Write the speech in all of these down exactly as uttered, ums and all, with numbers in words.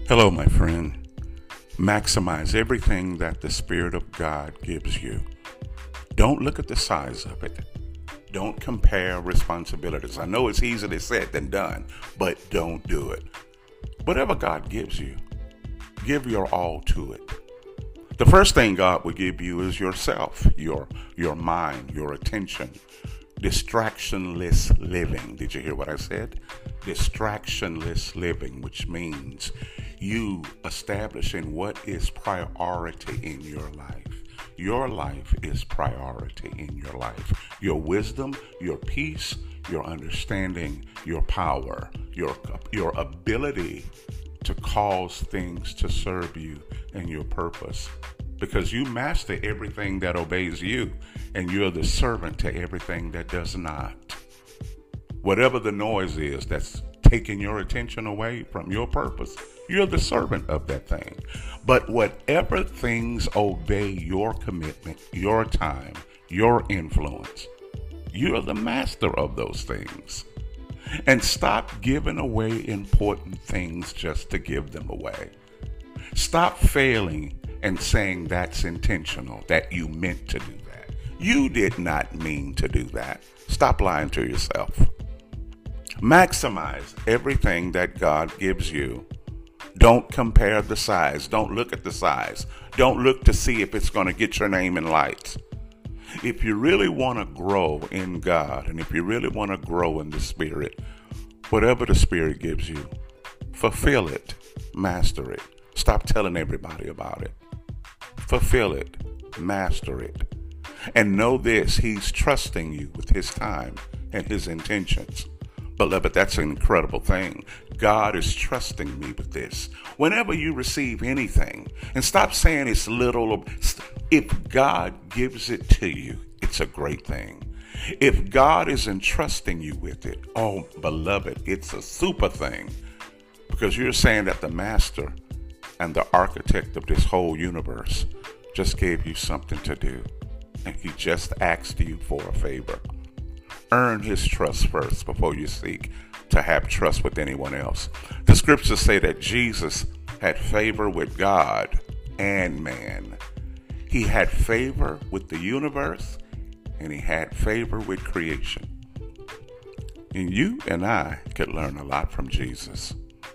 Hello, my friend. Maximize everything that the Spirit of God gives you. Don't look at the size of it. Don't compare responsibilities. I know it's easier said than done, but don't do it. Whatever God gives you, give your all to it. The first thing God will give you is yourself, your your mind, your attention. Distractionless living. Did you hear what I said? Distractionless living, which means you establishing what is priority in your life. Your life is priority in your life. Your wisdom, your peace, your understanding, your power, your your ability to cause things to serve you and your purpose. Because you master everything that obeys you, and you're the servant to everything that does not. Whatever the noise is that's taking your attention away from your purpose, you're the servant of that thing. But whatever things obey your commitment, your time, your influence, you're the master of those things. And stop giving away important things just to give them away. Stop failing and saying that's intentional, that you meant to do that. You did not mean to do that. Stop lying to yourself. Maximize everything that God gives you. Don't compare the size. Don't look at the size. Don't look to see if it's going to get your name in lights. If you really want to grow in God, and if you really want to grow in the Spirit, whatever the Spirit gives you, fulfill it, master it. Stop telling everybody about it. Fulfill it, master it. And know this, He's trusting you with His time and His intentions. Beloved, that's an incredible thing. God is trusting me with this. Whenever you receive anything, and stop saying it's little. If God gives it to you, it's a great thing. If God is entrusting you with it, oh, beloved, it's a super thing. Because you're saying that the master and the architect of this whole universe just gave you something to do. And He just asked you for a favor. Earn His trust first before you seek to have trust with anyone else. The scriptures say that Jesus had favor with God and man. He had favor with the universe, and He had favor with creation. And you and I could learn a lot from Jesus.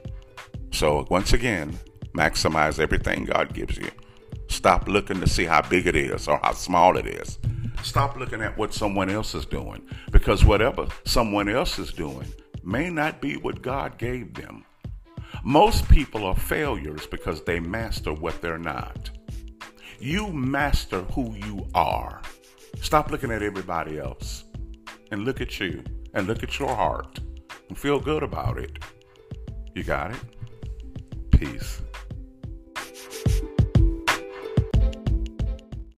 So once again, maximize everything God gives you. Stop looking to see how big it is or how small it is. Stop looking at what someone else is doing, because whatever someone else is doing may not be what God gave them. Most people are failures because they master what they're not. You master who you are. Stop looking at everybody else and look at you and look at your heart and feel good about it. You got it? Peace.